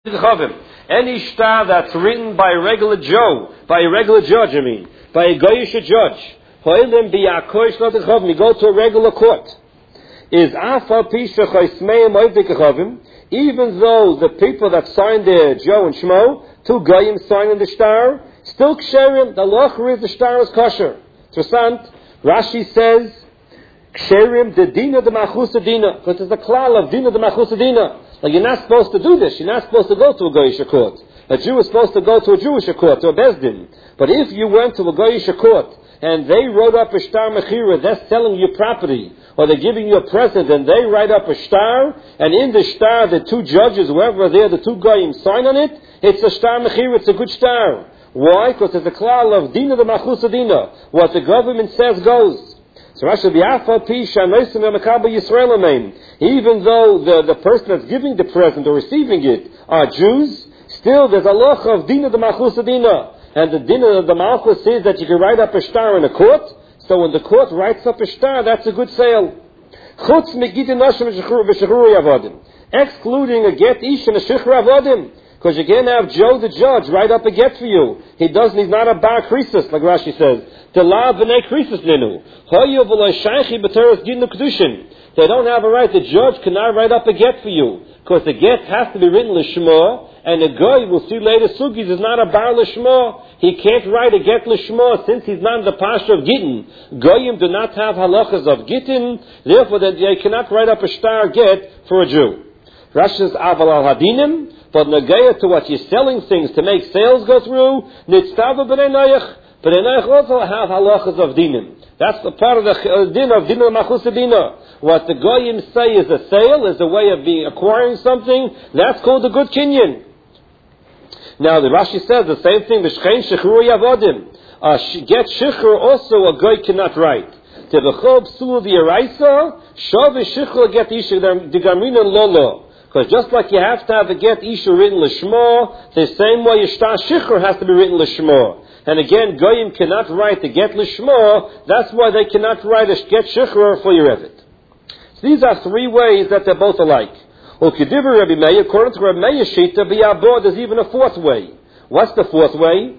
Any shtar that's written by a regular Joe, by a regular judge, by a goyish judge, you go to a regular court, is even though the people that signed there, Joe and Shmo, two goyim signing the shtar, still ksherim, the locher is the shtar is kosher. Interessant, Rashi says, ksherim de dina de machusa dina, because it's the klal of dina de machusa dina. Like, you're not supposed to do this. You're not supposed to go to a goyish court. A Jew is supposed to go to a Jewish court, to a bezdin. But if you went to a goyish court and they wrote up a shtar mechira, they're selling you property, or they're giving you a present, and they write up a shtar, and in the shtar the two judges, whoever are there, the two goyim sign on it, it's a shtar mechira, it's a good shtar. Why? Because it's a klal of dina de machusa dina. What the government says goes. So Rashi, even though the person that's giving the present or receiving it are Jews, still there's a loch of dina de machusa dina. And the dina of the malchus says that you can write up a shtar in a court. So when the court writes up a shtar, that's a good sale. Excluding a get ish and a shikhr avodim. Because you can't have Joe the judge write up a get for you. He's not a bar krisis, like Rashi says. They don't have a right. The judge cannot write up a get for you. Because the get has to be written l'shma, and the guy, we'll see later, Sugis is not a bar l'shma. He can't write a get l'shma since he's not in the pasha of gittin. Goyim do not have halachas of gittin, therefore they cannot write up a shtar get for a Jew. Rashi says, aval al hadinim, but negaya to what you're selling things to make sales go through, nitztava b'nei noyach. But they also have halachas of dinim. That's the part of the din of din machusa dina. What the goyim say is a sale, is a way of acquiring something. That's called a good kinyan. Now the Rashi says the same thing. The shchein shechru yavodim. Get shechru also a goy cannot write. To the chob sulu the eraisa shav shechru get isha the gamrina lolo. Because just like you have to have a get isha written l'shmo, the same way yishtar shechru has to be written l'shmo. And again, goyim cannot write the get l'shmo. That's why they cannot write a get shechur for your evet. So these are three ways that they're both alike. According to Rabbi Meir Shita b'yabor, there's even a fourth way. What's the fourth way?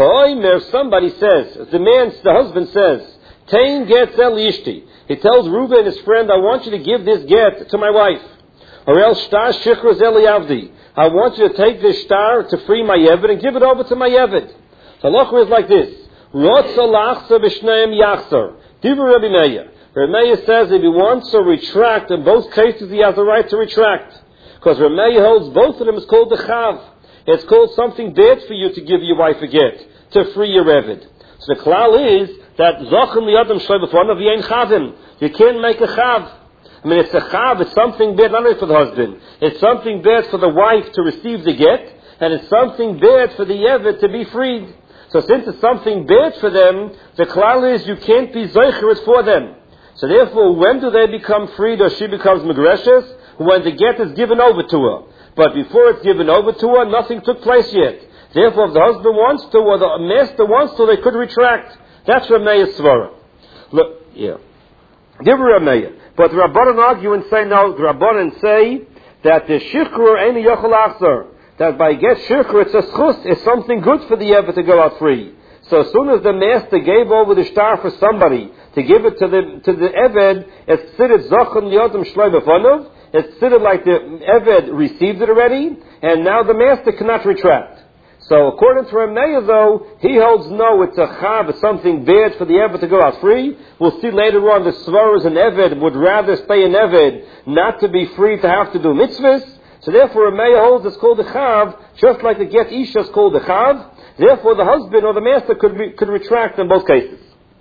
Somebody says, the husband says, Tain get zel ishti. He tells Reuben, his friend, I want you to give this get to my wife. Or else shtar shechur zel yavdi. I want you to take this shtar to free my evet and give it over to my evet. The halacha is like this. Rotza lachzer b'shneim yachzer. Divrei Rabbi Meir. Rabbi Meir says if he wants to retract, in both cases he has the right to retract. Because Rabbi Meir holds both of them is called the chav. It's called something bad for you to give your wife a get, to free your eved. So the klal is that zachem liyadam shloi b'fanav v'yein chavim. You can't make a chav. I mean, it's a chav, it's something bad not only for the husband. It's something bad for the wife to receive the get, and it's something bad for the eved to be freed. So since it's something bad for them, the klal is you can't be zeicher for them. So therefore, when do they become freed or she becomes megreshes? When the get is given over to her. But before it's given over to her, nothing took place yet. Therefore, if the husband wants to or the master wants to, they could retract. That's Rameya's svara. Look, yeah. Give Rameya. But the Rabbanan argue and say, no, the Rabbanan say that the shikhr ain't a yochel achzer. That by get shikhr, it's a schus, it's something good for the eved to go out free. So as soon as the master gave over the shtar for somebody to give it to the eved, it's considered zachem liyodem shloi b'fanav. It's considered like the eved received it already, and now the master cannot retract. So according to Rameya, though, he holds no, it's a chav, it's something bad for the eved to go out free. We'll see later on the svaras and eved would rather stay in eved, not to be free to have to do mitzvahs. So therefore, Rameya holds it's called the chav, just like the get isha is called the chav. Therefore, the husband or the master could retract in both cases.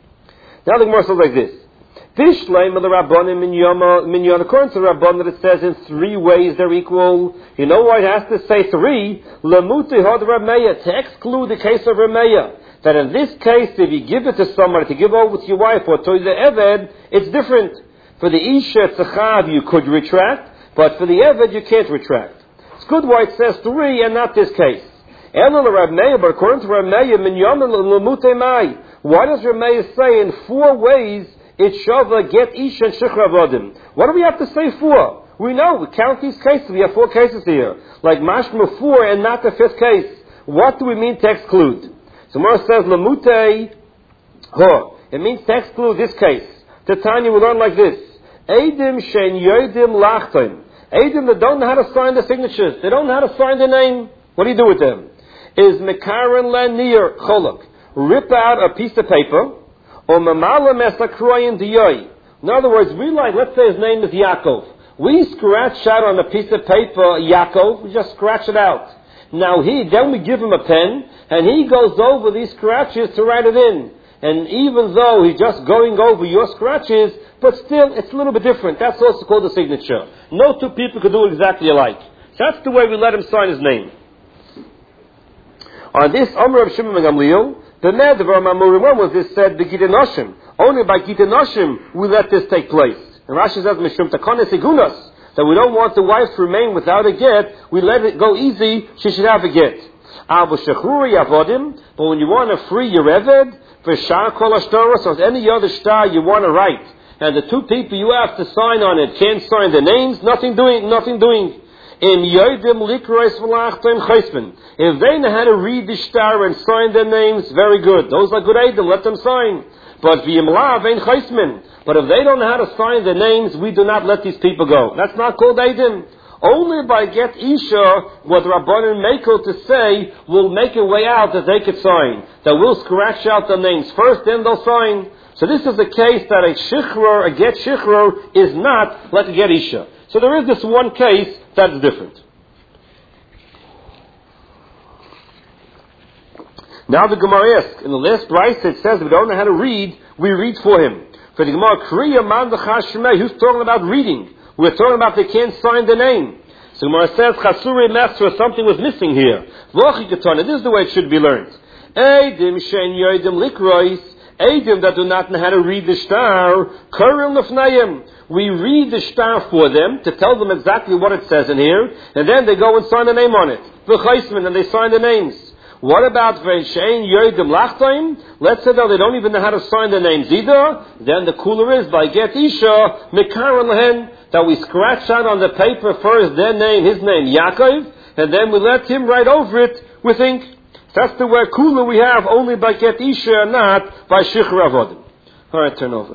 Now the Gemara says like this: Tishleim of the Rabbanim minyan. According to the Rabbanim, it says in three ways they're equal. You know why it has to say three? Lamuti had Rameya, to exclude the case of Rameya. That in this case, if you give it to somebody to give over to your wife or to the eved, it's different. For the isha tzachav you could retract. But for the eved, you can't retract. It's good why it says three and not this case. But according to Rameya, why does Rameya say in four ways it shava get ish and shikhr avodim? What do we have to say for? We know, we count these cases. We have 4 cases here. Like mashma 4 and not the 5th case. What do we mean to exclude? So Gemara says, Lamute ho. It means to exclude this case. Tanya, we learn like this. Eidim shen yodim lachtim. Eidim that don't know how to sign the signatures. They don't know how to sign the name. What do you do with them? Is mekaran lanir cholok. Rip out a piece of paper. Or mamala mesakroyin diyoy. In other words, let's say his name is Yaakov. We scratch out on a piece of paper Yaakov. We just scratch it out. Now then we give him a pen, and he goes over these scratches to write it in. And even though he's just going over your scratches, but still, it's a little bit different. That's also called a signature. No 2 people could do exactly alike. That's the way we let him sign his name. On this, Amr of Shimon ben Gamliel, the Neder Mamurim was this said, the Gita Noshim. Only by Gita Noshim we let this take place. And Rashi says, Mishum Takones Igunas, that we don't want the wife to remain without a get, we let it go easy, she should have a get. But when you want to free your Eved, for Shah Kol Ashtaros, or any other star you want to write, and the 2 people you have to sign on it can't sign the names, nothing doing. If they know how to read the star and sign their names, very good. Those are good aidim, let them sign. But if they don't know how to sign their names, we do not let these people go. That's not called aidim. Only by get Isha, what Rabbanan Mekel to say, will make a way out that they could sign. That we'll scratch out the names first, then they'll sign. So this is a case that a get shichror, is not like a get Isha. So there is this one case that's different. Now the Gemara asks, in the last brayso it says if we don't know how to read, we read for him. For the Gemara, Kriya man d'chashmei, who's talking about reading? We're talking about they can't sign the name. So Gemara says, Chasuri Mesra, something was missing here. This is the way it should be learned. Eidim shen yoidim likrois, Eidim that do not know how to read the star, Kuril Nefnayim. We read the star for them to tell them exactly what it says in here, and then they go and sign the name on it. V'chaisman, and they sign the names. What about V'shein Yoidim Lachtaim? Let's say that they don't even know how to sign the names either. Then the cooler is by Get Isha, Mekaran Lehen, that we scratch out on the paper first their name, his name, Yaakov, and then we let him write over it with ink. That's the word kula we have only by Get Isha, not by Shichur Avodim. Alright, turn over.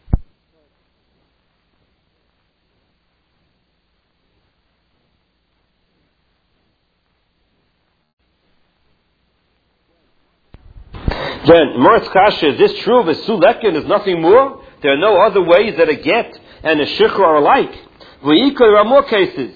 Then, Moritz Kasha, is this true of a Sulekin? Is nothing more? There are no other ways that a get and a Shichur are alike. There are more cases.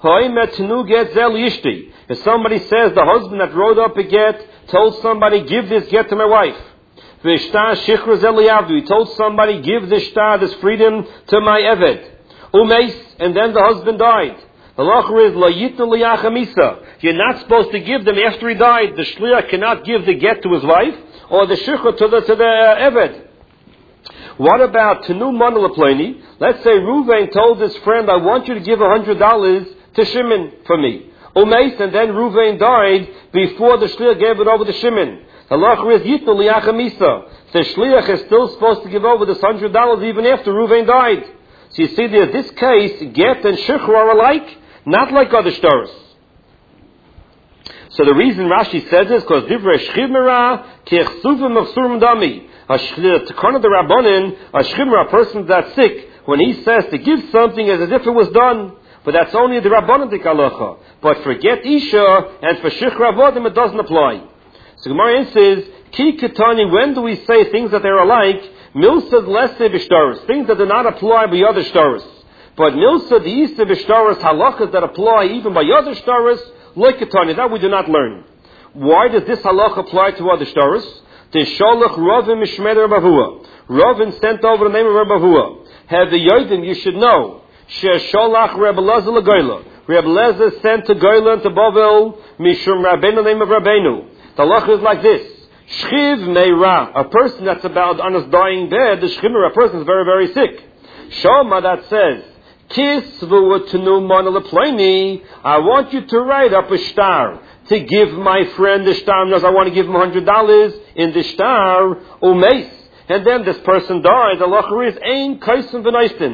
If somebody says the husband that wrote up a get told somebody, give this get to my wife. He told somebody, give this shtar, this freedom, to my Eved. And then the husband died. The halacha is, you're not supposed to give them after he died. The shliach cannot give the get to his wife, or the shikha to the Eved. What about Tenu Manalaplani? Let's say Ruvain told his friend, I want you to give $100 to Shimon for me. Umeis, and then Ruvain died before the shliach gave it over to Shimon. The halacha is Yitnu Liachamisa. The shliach is still supposed to give over this $100 even after Ruvain died. So you see, there's this case, get and shikha are alike, not like other shtaros. So the reason Rashi says this, because divrei shchimera kiechsuvim of surim dami. To corner the Rabbanin, a shchimera, a person that's sick, when he says to give something as if it was done, but that's only the Rabbanin halacha. But for get isha and for shikha avodim, it doesn't apply. So Gemara says, ki ketani, when do we say things that they're alike? Milsad lesse b'shtaros, things that do not apply by other shtaros. But milsad the isa b'shtaros, halachas that apply even by other shtaros, like ketani, that we do not learn. Why does this halacha apply to other shtaros? The sholach Ravin mishmei Rabbi Hua. Ravin sent over the name of Rabbi Hua. Have the yodim, you should know. She sholach Rebbe Lezer l'goyla. Rebbe Lezer sent to Goyla and to Bavel mishum Rabbeinu, the name of Rabbeinu. The halacha is like this. Shchiv meira, a person that's about on his dying bed, the shchimera, a person is very, very sick. Shoma that says, Kis v'utnu manalapleni, I want you to write up a shtar, to give my friend the shtar, because I want to give him $100 in the shtar, umeis. And then this person died, the halacha is, ein kaisim v'noistin.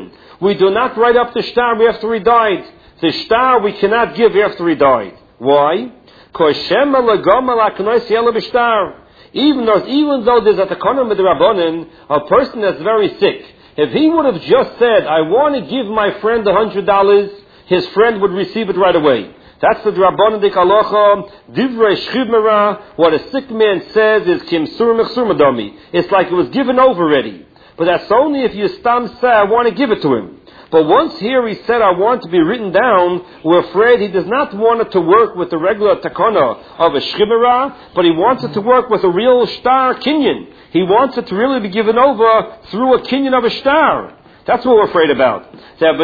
we do not write up the shtar after he died. The shtar we cannot give after he died. Why? Even though there's a takonim with the Rabbanan, a person that's very sick, if he would have just said, I want to give my friend $100, his friend would receive it right away. That's the Rabbanan de Kalocha, Divrei Shchivmera. What a sick man says is Kimsur Mechsur Madami. It's like it was given over already. But that's only if you stam say, I want to give it to him. But once here he said, I want to be written down, we're afraid he does not want it to work with the regular takana of a shchibara, but he wants it to work with a real shtar kinyan. He wants it to really be given over through a kinyan of a shtar. That's what we're afraid about. The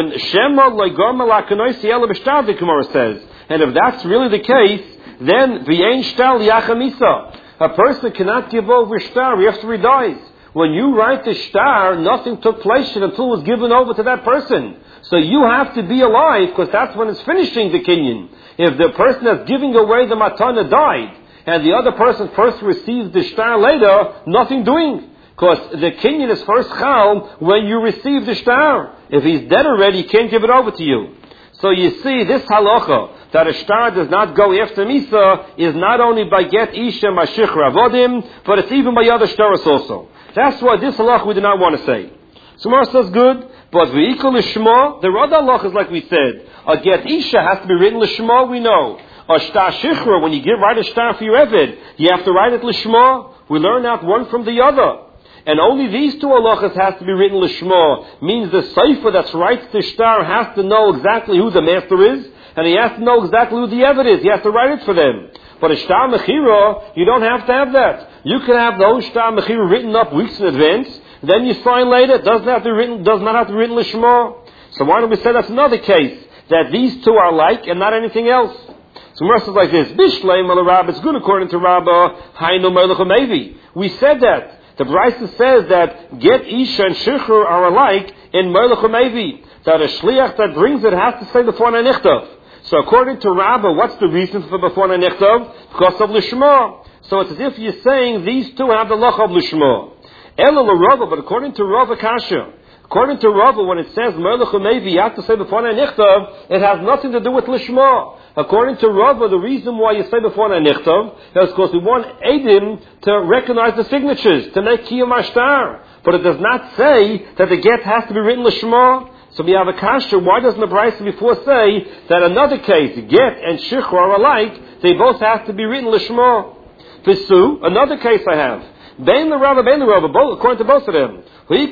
Gemara says. And if that's really the case, then v'yein shtar liyachamisa. A person cannot give over shtar after he dies. When you write the shtar, nothing took place until it was given over to that person. So you have to be alive, because that's when it's finishing the kinyan. If the person that's giving away the matana died, and the other person first receives the shtar later, nothing doing. Because the kinyan is first chal when you receive the shtar. If he's dead already, he can't give it over to you. So you see, this halacha, that a shtar does not go after Misa, is not only by get Isha Mashich Ravodim, but it's even by other shtaras also. That's why this halach we do not want to say. So Mar says good, but v'ikol l'shma, there are other halachas like we said. A get Isha has to be written l'shma, we know. A shtar shichra, when you write a shtar for your Eved, you have to write it l'shma. We learn out one from the other. And only these two halachas has to be written l'shma. Means the sefer that writes the shtar has to know exactly who the master is, and he has to know exactly who the Eved is. He has to write it for them. But a shtar mechira, you don't have to have that. You can have the whole shtar mechira written up weeks in advance, then you sign later. It does not have to be written l'shma. So why don't we say that's another case, that these two are alike and not anything else? So Mer says like this, Bishleim al Rabbah, it's good according to Rabbah, Hainu Melech Mevi. We said that. The Brisa says that get Isha and Shechur are alike in Melech Mevi. That a shliach that brings it has to say before Nanichtav. So according to Rabbah, what's the reason for before Nanichtav? Because of Lishma. So it's as if you're saying these two have the lach of Lishma. Ela l'Rava, but according to Rava Kasha, according to Rava, when it says Melech Mevi, you have to say before Nanichtav, it has nothing to do with Lishma. According to Rava, the reason why you say before Nanichtav is because we want Eidim to recognize the signatures, to make Kiyum Ashtar. But it does not say that the get has to be written Lishma. So we have a kasha. Why doesn't the Brisa before say that another case, get and shichur are alike, they both have to be written Lishma? Pisu, another case I have. Bein the Rava, both, according to both of them.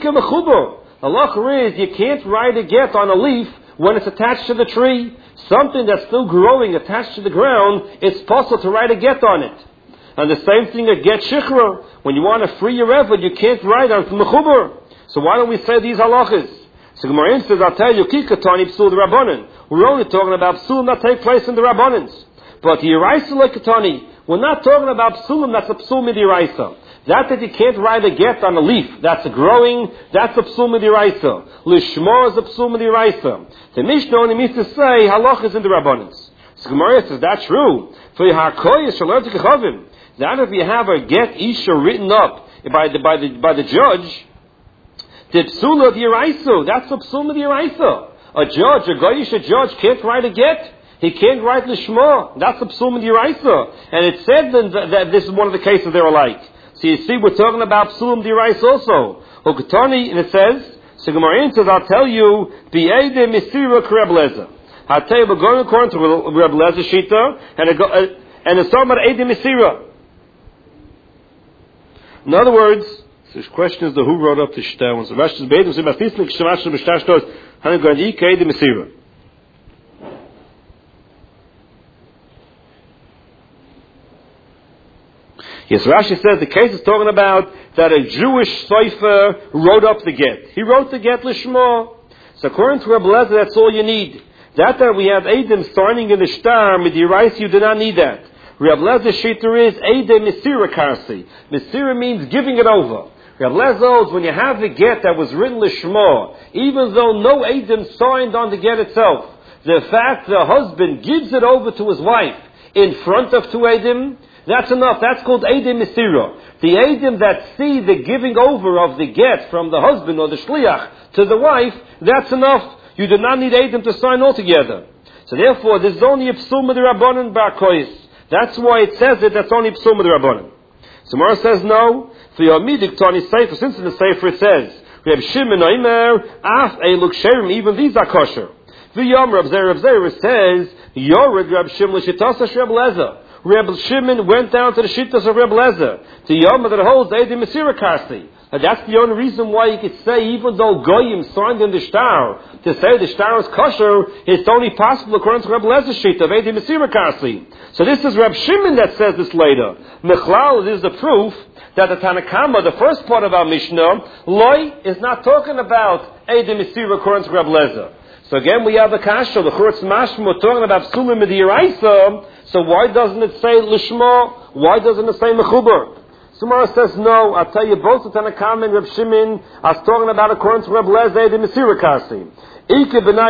Allah is, you can't write a get on a leaf when it's attached to the tree. Something that's still growing attached to the ground, it's possible to write a get on it. And the same thing a get shichra. When you want to free your effort, you can't write on mechuber. So why don't we say these halachas? So Gemara says, I'll tell you, kikatani psul the rabbanon. We're only talking about psulim that take place in the rabbanons. But the yiraisa lekatani, we're not talking about psulim that's a psul midiraisa. That you can't write a get on a leaf, that's a growing, that's a psul midiraisa. Lishma is a psul midiraisa. The Mishnah only means to say halach is in the rabbanons. So Gemara says, that's true. For Harkoyah shalom tikachavim. That if you have a get isha written up by the judge, the psula of Yeraisu, that's a psula of Yeraisu. A judge, a goyish judge can't write a get. He can't write lishma. That's a psula of Yeraisu. And it said that this is one of the cases they're alike. So you see, we're talking about psula of Yeraisu also. Okatani, and it says, so Gemara says, I'll tell you, B'yede Misira Reb Lezer. I'll tell you, we're going according to Reb Lezer Shita, and it's talking about Ede Misira. In other words, the question is who wrote up the shtar. So Rashi says, "Beidim sebastisnik shemash b'shtar shtos hanim gadi kei de mesira." Yes, Rashi says the case is talking about that a Jewish sofer wrote up the get. He wrote the get lishma. So according to Reb Lezer, that's all you need. That we have Eidim signing in the shtar midiraisa, you do not need that. Reb Lezer shita is Eidem Mesira Karsi. Mesira means giving it over. Reb Lezer holds when you have the get that was written Lishma, even though no Eidim signed on the get itself, the fact the husband gives it over to his wife in front of two Eidim, That's enough. That's called Eidim Mesira. The Eidim that see the giving over of the get from the husband or the shliach to the wife, that's enough. You do not need Eidim to sign altogether. So therefore, this is only a psum of the Rabbanan Barkois. That's why it says it, that's only a psum of the Rabbanan. So Mara says no. For your midik Tani Sefer, since in the Sefer it says, Reb Shimon Oimer, Af Eiluk Sherim, even these are kosher. V'yom Reb Zera says, Yored Reb Shimon L'Shitasa Reb Lezer. Reb Shimon went down to the Shittas of Reb Lezer, to Yom that holds Eidim Mesira Karsi. And that's the only reason why you could say, even though Goyim signed in the shtar, to say the shtar is kosher, it's only possible according to Reb Lezer's sheet of Eidim Mesira Karsi. So this is Reb Shimon that says this later. Mechlal, this is the proof that the Tanakama, the first part of our Mishnah, Loi is not talking about Eidim Mesira according to Reb Lezer. So again, we have the kasha, the Churutz Mashma, talking about Psumim Midiraisa. So why doesn't it say Lishma? Why doesn't it say Mechuber? Sumara says no. I'll tell you, both the Tanakam and Reb Shimon are talking about according to Reb Lezer, the Mesira Kasi.